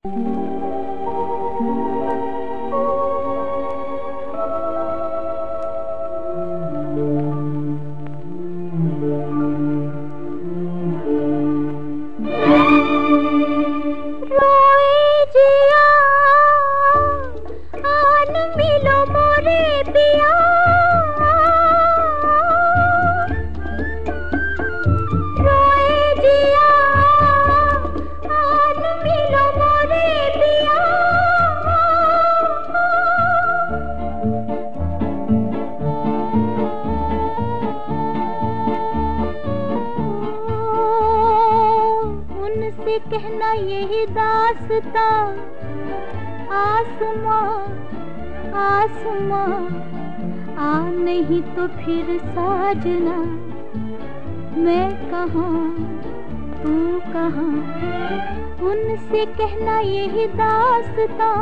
कहना यही दास्तां, आसमां आसमां आ नहीं तो फिर साजना, मैं कहाँ तू कहाँ। उनसे कहना यही दास्तां,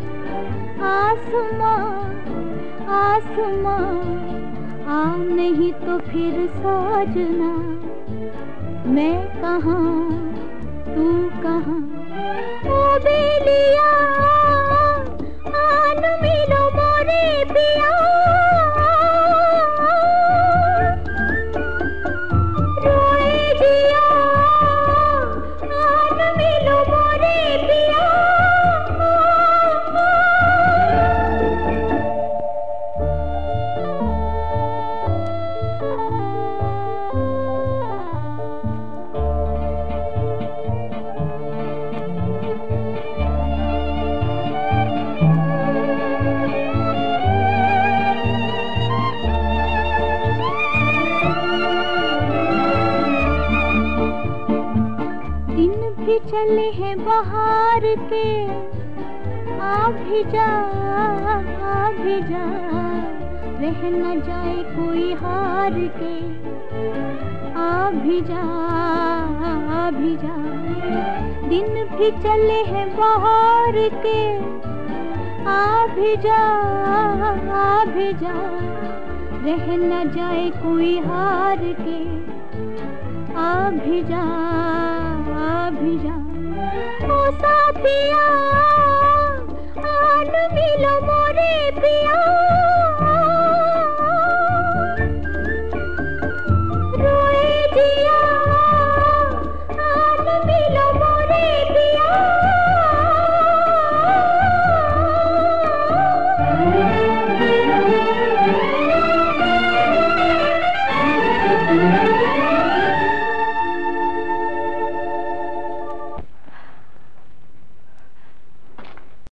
आसमां आसमां आ नहीं तो फिर साजना, मैं कहाँ तू कहाँ। ओ बेलिया आन मिलो मोरे पिया, रोए जिया आन मिलो मोरे पिया। चले हैं बाहर के, आ भी जा रह न जाए कोई हार के, आ भी जा दिन भी चले हैं बाहर के, आ भी जा रह न जाए कोई हार के, आ भी जा ओ साथिया।